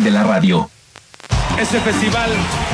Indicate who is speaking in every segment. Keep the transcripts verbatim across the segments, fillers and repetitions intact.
Speaker 1: de la radio.
Speaker 2: Este festival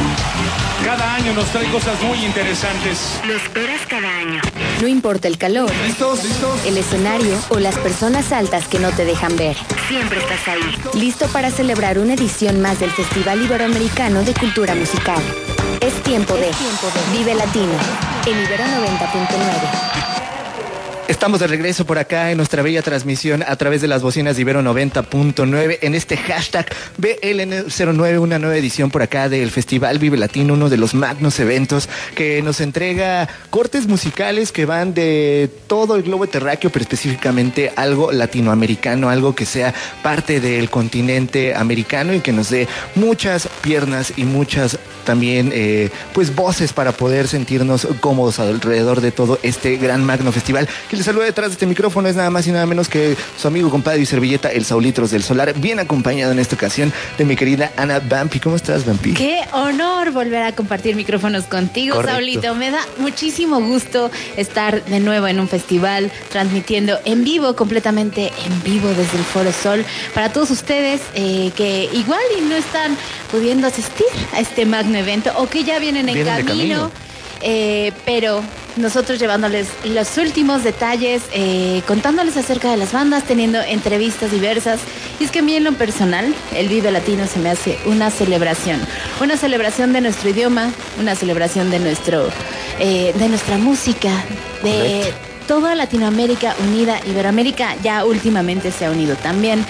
Speaker 2: cada año nos trae cosas muy interesantes.
Speaker 3: Lo esperas cada año.
Speaker 4: No importa el calor,
Speaker 2: ¿Listos? ¿Listos?
Speaker 4: el escenario o las personas altas que no te dejan ver.
Speaker 3: Siempre estás ahí.
Speaker 4: Listo para celebrar una edición más del Festival Iberoamericano de Cultura Musical. Es tiempo de, Vive Latino en Ibero noventa punto nueve.
Speaker 5: Estamos de regreso por acá en nuestra bella transmisión a través de las bocinas de Ibero noventa punto nueve en este hashtag B L N cero nueve, una nueva edición por acá del Festival Vive Latino, uno de los magnos eventos que nos entrega cortes musicales que van de todo el globo terráqueo, pero específicamente algo latinoamericano, algo que sea parte del continente americano y que nos dé muchas piernas y muchas también eh, pues voces para poder sentirnos cómodos alrededor de todo este gran magno festival. Que les saluda detrás de este micrófono es nada más y nada menos que su amigo, compadre y servilleta, el Saulitros del Solar, bien acompañado en esta ocasión de mi querida Ana Vampi. ¿Cómo estás, Vampi?
Speaker 6: Qué honor volver a compartir micrófonos contigo,
Speaker 5: Correcto.
Speaker 6: Saulito. Me da muchísimo gusto estar de nuevo en un festival, transmitiendo en vivo, completamente en vivo desde el Foro Sol, para todos ustedes eh, que igual y no están pudiendo asistir a este magno evento o que ya vienen en
Speaker 5: Vienen de
Speaker 6: camino.
Speaker 5: camino.
Speaker 6: Eh, pero nosotros llevándoles los últimos detalles, eh, contándoles acerca de las bandas, teniendo entrevistas diversas. Y es que a mí en lo personal, el Vive Latino se me hace una celebración, una celebración de nuestro idioma, una celebración de nuestro, eh, de nuestra música, de
Speaker 5: Correcto.
Speaker 6: toda Latinoamérica unida. Iberoamérica ya últimamente se ha unido también.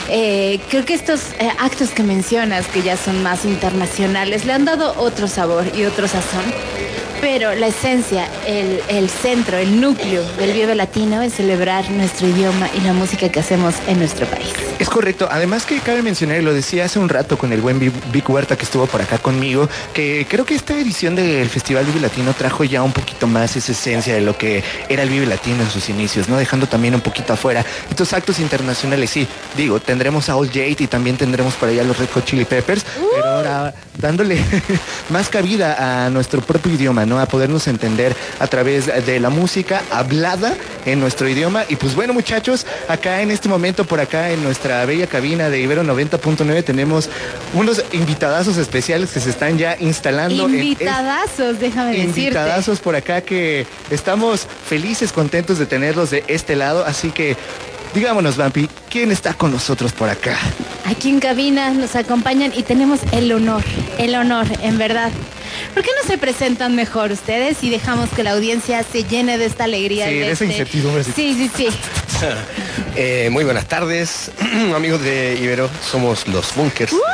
Speaker 6: Eh, creo que estos eh, actos que mencionas, que ya son más internacionales, le han dado otro sabor y otro sazón. Pero la esencia, el, el centro, el núcleo del Vive Latino es celebrar nuestro idioma y la música que hacemos en nuestro país.
Speaker 5: Es correcto, además que cabe mencionar, y lo decía hace un rato con el buen Vic Huerta que estuvo por acá conmigo, que creo que esta edición del Festival Vive Latino trajo ya un poquito más esa esencia de lo que era el Vive Latino en sus inicios, ¿no? Dejando también un poquito afuera estos actos internacionales. Sí, digo, tendremos a All Jade y también tendremos por allá los Red Hot Chili Peppers, uh. pero ahora dándole más cabida a nuestro propio idioma, ¿no? A podernos entender a través de la música hablada en nuestro idioma. Y pues bueno, muchachos, acá en este momento, por acá en nuestra bella cabina de Ibero noventa punto nueve tenemos unos invitadazos especiales que se están ya instalando.
Speaker 6: Invitadazos,
Speaker 5: en,
Speaker 6: déjame decirte.
Speaker 5: Invitadazos por acá que estamos felices, contentos de tenerlos de este lado. Así que digámonos, Vampi, ¿quién está con nosotros por acá?
Speaker 6: Aquí en cabina nos acompañan y tenemos el honor, el honor, en verdad. ¿Por qué no se presentan mejor ustedes y dejamos que la audiencia se llene de esta alegría?
Speaker 5: Sí,
Speaker 6: y de,
Speaker 5: de esa
Speaker 6: este...
Speaker 5: incertidumbre.
Speaker 6: Sí, sí, sí.
Speaker 7: eh, muy buenas tardes, amigos de Ibero, somos los Bunkers.
Speaker 6: Uh,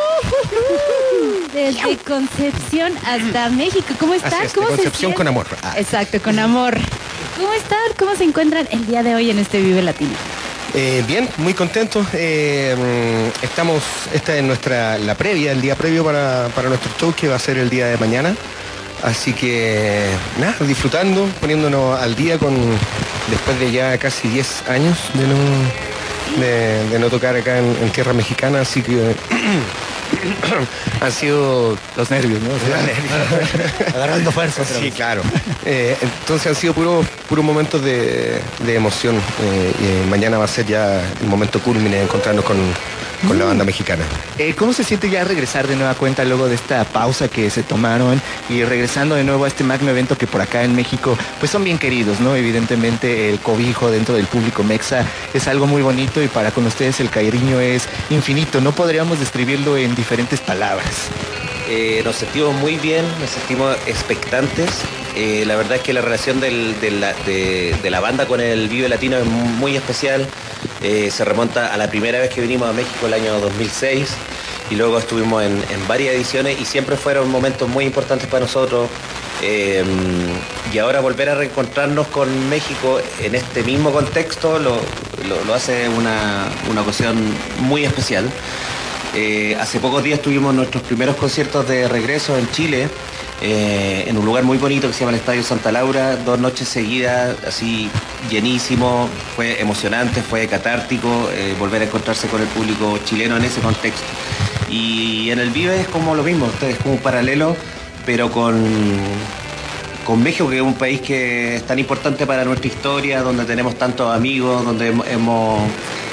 Speaker 6: Desde Concepción hasta México. ¿Cómo están?
Speaker 7: Así es,
Speaker 6: ¿Cómo
Speaker 7: de
Speaker 6: se
Speaker 7: Concepción
Speaker 6: sienten?
Speaker 7: con amor. Ah.
Speaker 6: Exacto, con amor. ¿Cómo están? ¿Cómo se encuentran el día de hoy en este Vive Latino?
Speaker 7: Eh, bien, muy contentos. Eh, estamos, esta es nuestra, la previa, el día previo para, para nuestro show que va a ser el día de mañana. Así que, nada, disfrutando, poniéndonos al día con, después de ya casi diez años de no, de, de no tocar acá en, en tierra mexicana, así que han sido
Speaker 5: los nervios, ¿no? O sea, agarrando fuerza.
Speaker 7: Sí, claro. Eh, entonces han sido puros puros momentos de, de emoción. Eh, y mañana va a ser ya el momento culmine de encontrarnos con, con la banda mexicana.
Speaker 5: Eh, ¿Cómo se siente ya regresar de nueva cuenta luego de esta pausa que se tomaron y regresando de nuevo a este magno evento que por acá en México pues son bien queridos, ¿no? Evidentemente el cobijo dentro del público mexa es algo muy bonito y para con ustedes el cariño es infinito. No podríamos describirlo en diferentes palabras.
Speaker 8: Eh, nos sentimos muy bien, nos sentimos expectantes. Eh, la verdad es que la relación del, de, la, de, de la banda con el Vive Latino es muy especial. Eh, se remonta a la primera vez que vinimos a México el año dos mil seis y luego estuvimos en, en varias ediciones y siempre fueron momentos muy importantes para nosotros. Eh, y ahora volver a reencontrarnos con México en este mismo contexto lo, lo, lo hace una, una ocasión muy especial. Eh, hace pocos días tuvimos nuestros primeros conciertos de regreso en Chile, eh, en un lugar muy bonito que se llama el Estadio Santa Laura, dos noches seguidas, así llenísimo, fue emocionante, fue catártico, eh, volver a encontrarse con el público chileno en ese contexto. Y en el Vive es como lo mismo, es como un paralelo, pero con, con México, que es un país que es tan importante para nuestra historia, donde tenemos tantos amigos, donde hemos...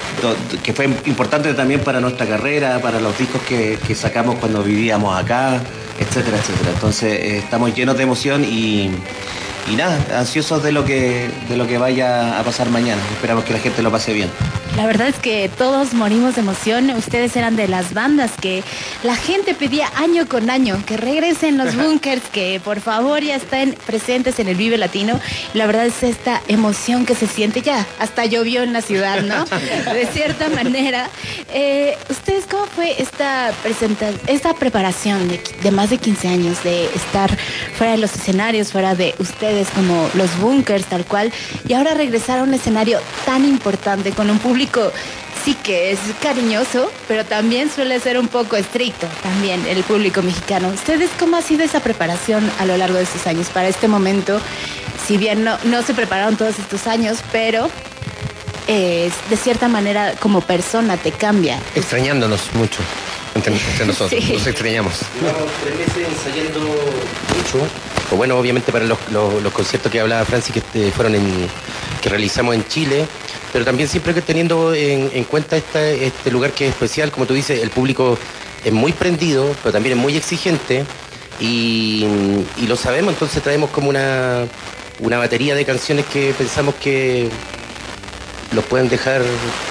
Speaker 8: do, que fue importante también para nuestra carrera, para los discos que, que sacamos cuando vivíamos acá, etcétera, etcétera. Entonces eh, estamos llenos de emoción y, y nada, ansiosos de lo que de lo que vaya a pasar mañana. Esperamos que la gente lo pase bien.
Speaker 6: La verdad es que todos morimos de emoción. Ustedes eran de las bandas que la gente pedía año con año que regresen los Bunkers, que por favor ya estén presentes en el Vive Latino. La verdad es esta emoción que se siente ya. Hasta llovió en la ciudad, ¿no? De cierta manera. Eh, ¿Ustedes cómo fue esta presenta esta preparación de, de más de quince años, de estar fuera de los escenarios, fuera de ustedes como los Bunkers, tal cual, y ahora regresar a un escenario tan importante con un público sí que es cariñoso, pero también suele ser un poco estricto también el público mexicano? ¿Ustedes cómo ha sido esa preparación a lo largo de estos años para este momento? Si bien no, no se prepararon todos estos años, pero eh, de cierta manera como persona te cambia.
Speaker 7: Extrañándonos mucho entre, entre nosotros, sí. Nos extrañamos.
Speaker 8: Llevamos tres meses ensayando mucho. O bueno, obviamente para los, los, los conciertos que hablaba Francis que este, fueron en, que realizamos en Chile, pero también siempre que teniendo en, en cuenta esta, este lugar que es especial, como tú dices, el público es muy prendido, pero también es muy exigente y, y lo sabemos, entonces traemos como una, una batería de canciones que pensamos que los pueden dejar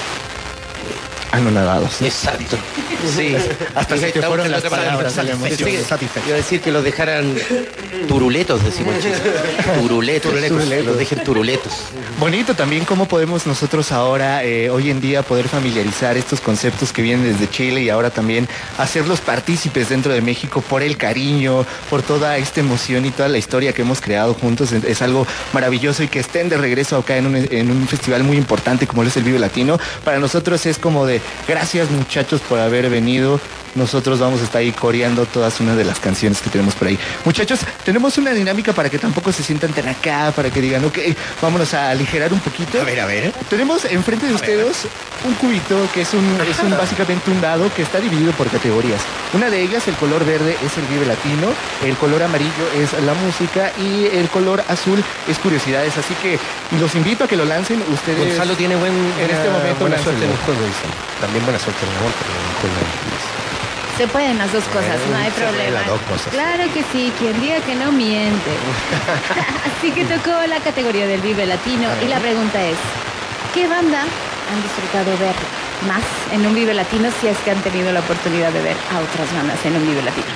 Speaker 5: anonadados.
Speaker 8: Exacto. Sí, hasta
Speaker 5: se te fueron las palabras.
Speaker 8: Iba a decir que los dejaran turuletos, decimos en Chile. Turuletos, turuletos, los dejen turuletos.
Speaker 5: Bonito también cómo podemos nosotros ahora, eh, hoy en día, poder familiarizar estos conceptos que vienen desde Chile y ahora también hacerlos partícipes dentro de México por el cariño, por toda esta emoción y toda la historia que hemos creado juntos. Es algo maravilloso y que estén de regreso acá en un, en un festival muy importante como lo es el Vive Latino. Para nosotros es como de gracias muchachos por haber venido. Nosotros vamos a estar ahí coreando todas una de las canciones que tenemos por ahí. Muchachos, tenemos una dinámica para que tampoco se sientan tan acá, para que digan, ok, vámonos a aligerar un poquito.
Speaker 7: A ver, a ver.
Speaker 5: Tenemos enfrente de a ustedes ver. un cubito que es, un, es un, básicamente un dado que está dividido por categorías. Una de ellas, el color verde, es el Vive Latino, el color amarillo es la música y el color azul es curiosidades. Así que los invito a que lo lancen. Ustedes,
Speaker 7: Gonzalo tiene buen,
Speaker 5: en este momento
Speaker 7: buena suerte en el juego, dicen. También buena suerte en el amor, pero en el juego.
Speaker 6: Se pueden las dos cosas, no hay problema.
Speaker 7: Las dos cosas.
Speaker 6: Claro que sí, quien diga que no miente. Así que tocó la categoría del Vive Latino y la pregunta es, ¿qué banda han disfrutado ver más en un Vive Latino si es que han tenido la oportunidad de ver a otras bandas en un Vive Latino?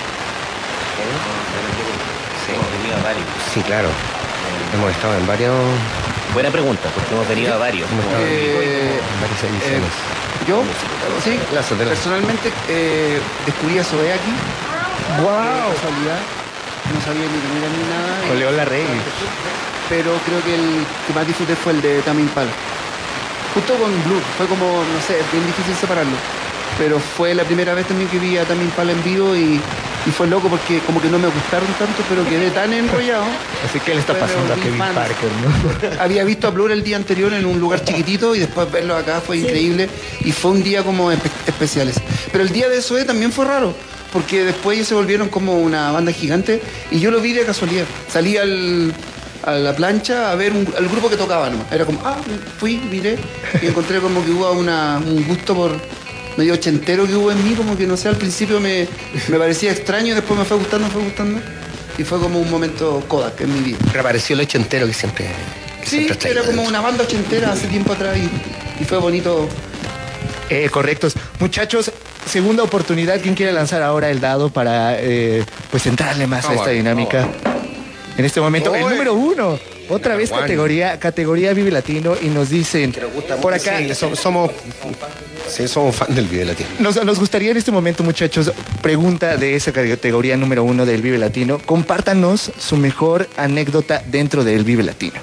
Speaker 8: Sí, hemos venido a varios.
Speaker 7: Sí, claro. Hemos estado en varios...
Speaker 8: Buena pregunta, porque hemos venido a varios.
Speaker 7: Hemos estado
Speaker 1: Eh,
Speaker 7: en varias ediciones.
Speaker 1: eh, Yo, sí, personalmente eh, descubrí a Zoé aquí. ¡Wow! De casualidad. No sabía ni quién era ni nada.
Speaker 5: Con León Larrey.
Speaker 1: Pero creo que el que más disfruté fue el de Tame Impala. Justo con Blue. Fue como, no sé, es bien difícil separarlo. Pero fue la primera vez también que vi a Tame Impala en vivo y, y fue loco porque como que no me gustaron tanto, pero quedé tan enrollado.
Speaker 5: Así que le está pasando a Kevin fan. Parker, ¿no?
Speaker 1: Había visto a Blur el día anterior en un lugar chiquitito y después verlo acá fue sí. increíble y fue un día como espe especiales. Pero el día de Zoé también fue raro, porque después ellos se volvieron como una banda gigante y yo lo vi de casualidad. Salí al, a la plancha a ver un, al grupo que tocaba nomás. Era como, ah, fui, miré y encontré como que hubo una, un gusto por... medio ochentero que hubo en mí, como que no sé, al principio me, me parecía extraño, después me fue gustando, me fue gustando. Y fue como un momento Kodak en mi vida.
Speaker 7: Reapareció el ochentero que siempre... Que
Speaker 1: sí,
Speaker 7: siempre
Speaker 1: era como una banda ochentera hace tiempo atrás y, y fue bonito.
Speaker 5: Eh, correctos. Muchachos, segunda oportunidad. ¿Quién quiere lanzar ahora el dado para eh, pues entrarle más no, a esta no, dinámica? No. En este momento, oh, el número uno. Otra vez categoría, categoría Vive Latino y nos dicen por acá
Speaker 7: sí, somos, somos sí, somos fan del Vive Latino.
Speaker 5: Nos, nos gustaría en este momento, muchachos, pregunta de esa categoría número uno del Vive Latino. Compártanos su mejor anécdota dentro del Vive Latino.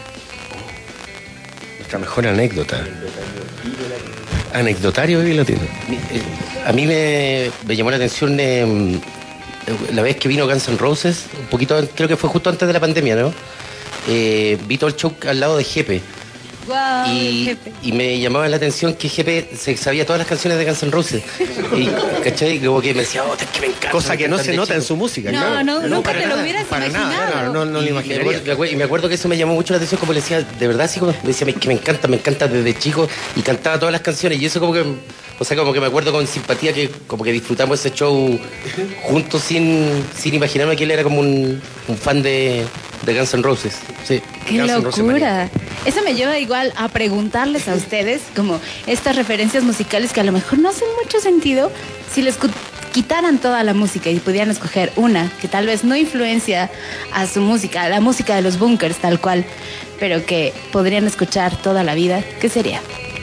Speaker 7: Nuestra mejor anécdota. Anecdotario Vive Latino. A mí me, me llamó la atención eh, la vez que vino Guns N' Roses, un poquito, creo que fue justo antes de la pandemia, ¿no? Eh, vi todo el show al lado de Jepe
Speaker 6: Guau,
Speaker 9: y,
Speaker 6: Jepe.
Speaker 9: y me llamaba la atención que Jepe se sabía todas las canciones de Guns N' Roses. Y, ¿cachai? Como que me decía, oh, es que me encanta.
Speaker 7: Cosa que no se
Speaker 9: de
Speaker 7: nota en
Speaker 9: chico.
Speaker 7: su música.
Speaker 6: No,
Speaker 7: claro.
Speaker 6: no, nunca
Speaker 7: para
Speaker 6: te lo
Speaker 7: nada,
Speaker 6: hubieras
Speaker 7: para
Speaker 6: imaginado.
Speaker 7: nada, claro, no, no lo
Speaker 9: Y me
Speaker 7: imaginaría.
Speaker 9: acuerdo- me acuerdo- y me acuerdo que eso me llamó mucho la atención, como le decía, de verdad, así como me decía, que me encanta, me encanta desde chico, y cantaba todas las canciones, y eso como que, o sea, como que me acuerdo con simpatía que como que disfrutamos ese show juntos sin, sin imaginarme que él era como un, un fan de, de Guns N' Roses. Sí.
Speaker 6: ¡Qué
Speaker 7: Guns N' Roses
Speaker 6: locura! Eso me lleva igual a preguntarles a ustedes como estas referencias musicales que a lo mejor no hacen mucho sentido si les cu- quitaran toda la música y pudieran escoger una que tal vez no influencia a su música, a la música de los Bunkers tal cual, pero que podrían escuchar toda la vida, ¿qué sería?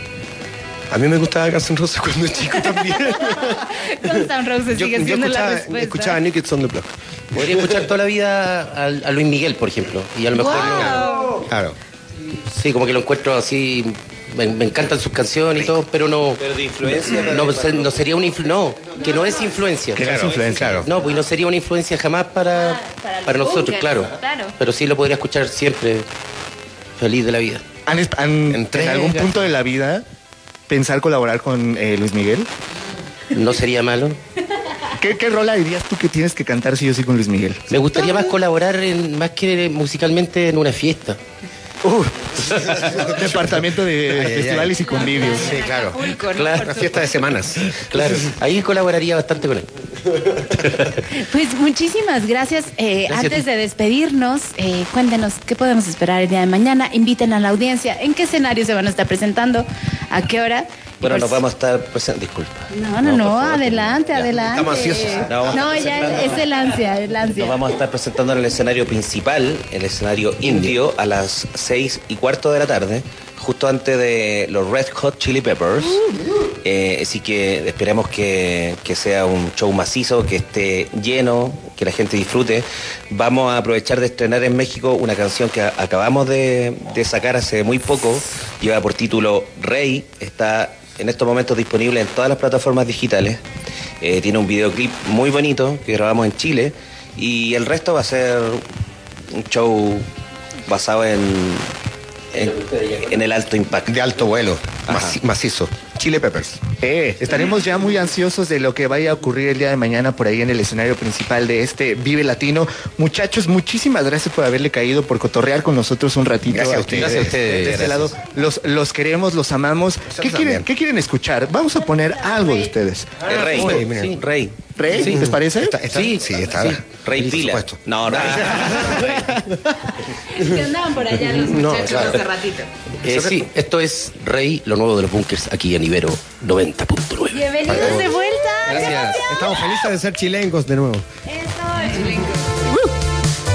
Speaker 7: A mí me gustaba Guns N' Roses cuando chico también.
Speaker 6: Guns N' Roses
Speaker 7: yo,
Speaker 6: sigue
Speaker 7: yo
Speaker 6: siendo la
Speaker 7: escuchaba,
Speaker 6: respuesta.
Speaker 7: escuchaba New Kids on the Block.
Speaker 9: Podría escuchar toda la vida a, a Luis Miguel, por ejemplo, y a lo mejor no.
Speaker 6: ¡Wow!
Speaker 7: Claro.
Speaker 9: Sí, como que lo encuentro así. Me, me encantan sus canciones y todo, pero no.
Speaker 8: Pero de influencia.
Speaker 9: No, se- no sería una influencia. No, que no es influencia.
Speaker 7: Que no es influencia. Claro.
Speaker 9: No, pues no sería una influencia jamás para,
Speaker 6: Ah, para los
Speaker 9: para nosotros,
Speaker 6: bunkers,
Speaker 9: claro.
Speaker 6: claro.
Speaker 9: Pero sí lo podría escuchar siempre, feliz de la vida.
Speaker 5: ¿Han, esp- han-
Speaker 7: Entrega.
Speaker 5: en algún punto de la vida pensar colaborar con eh, Luis Miguel?
Speaker 9: No sería malo.
Speaker 5: ¿Qué, ¿Qué rola dirías tú que tienes que cantar sí o sí con Luis Miguel?
Speaker 9: Me gustaría más colaborar, en, más que musicalmente, en una fiesta.
Speaker 5: Uh, departamento de
Speaker 7: Ay, ay,
Speaker 5: festivales
Speaker 7: ay.
Speaker 5: y convivios.
Speaker 7: Sí, claro.
Speaker 9: Claro.
Speaker 7: Una fiesta de semanas.
Speaker 9: Claro, ahí colaboraría bastante con él.
Speaker 6: Pues muchísimas gracias. Eh,
Speaker 9: Gracias a
Speaker 6: antes
Speaker 9: ti.
Speaker 6: de despedirnos, eh, cuéntenos qué podemos esperar el día de mañana. Inviten a la audiencia. ¿En qué escenario se van a estar presentando? ¿A qué hora? Y
Speaker 8: Bueno,
Speaker 6: por
Speaker 8: nos
Speaker 6: si-
Speaker 8: vamos a estar presentando. Disculpa.
Speaker 6: No, no, no,
Speaker 8: por favor.
Speaker 6: adelante,
Speaker 8: Ya.
Speaker 6: adelante.
Speaker 7: Estamos ansiosos.
Speaker 8: No, vamos a
Speaker 6: No,
Speaker 8: estar
Speaker 6: ya
Speaker 8: presentando.
Speaker 6: es el ansia, el ansia.
Speaker 8: Nos vamos a estar presentando en el escenario principal, el escenario indio, a las seis y cuarto de la tarde, justo antes de los Red Hot Chili Peppers. Eh, así que esperemos que, que sea un show macizo, que esté lleno, que la gente disfrute. Vamos a aprovechar de estrenar en México una canción que a- acabamos de, de sacar hace muy poco. Lleva por título Rey. Está en estos momentos disponible en todas las plataformas digitales. Eh, tiene un videoclip muy bonito que grabamos en Chile. Y el resto va a ser un show basado en, en, en el alto impacto.
Speaker 7: De alto vuelo.
Speaker 8: Ajá.
Speaker 7: Maci- macizo. Chili Peppers.
Speaker 5: Eh, estaremos ya muy ansiosos de lo que vaya a ocurrir el día de mañana por ahí en el escenario principal de este Vive Latino. Muchachos, muchísimas gracias por haberle caído, por cotorrear con nosotros un ratito.
Speaker 7: Gracias a
Speaker 5: aquí.
Speaker 7: ustedes.
Speaker 9: Gracias a ustedes.
Speaker 5: De este
Speaker 7: Gracias.
Speaker 5: lado, los, los queremos, los amamos. ¿Qué
Speaker 7: Nosotros
Speaker 5: quieren,
Speaker 7: también.
Speaker 5: ¿Qué quieren escuchar? Vamos a poner algo de ustedes.
Speaker 8: El Rey.
Speaker 7: Uy, mira.
Speaker 8: Sí, Rey.
Speaker 5: ¿Rey?
Speaker 9: Sí.
Speaker 5: ¿Les parece?
Speaker 7: Está, está,
Speaker 8: Sí,
Speaker 7: sí, está.
Speaker 8: sí. Rey
Speaker 7: Por
Speaker 8: Pila.
Speaker 7: supuesto.
Speaker 8: No, no.
Speaker 6: Que andaban por allá los
Speaker 7: No,
Speaker 6: muchachos
Speaker 7: claro.
Speaker 6: hace ratito.
Speaker 9: Eh, sí, esto es Rey, lo nuevo de los bunkers, aquí en Ibero noventa punto nueve.
Speaker 6: Bienvenidos de vuelta.
Speaker 7: Gracias. Estamos felices de ser chilencos de nuevo.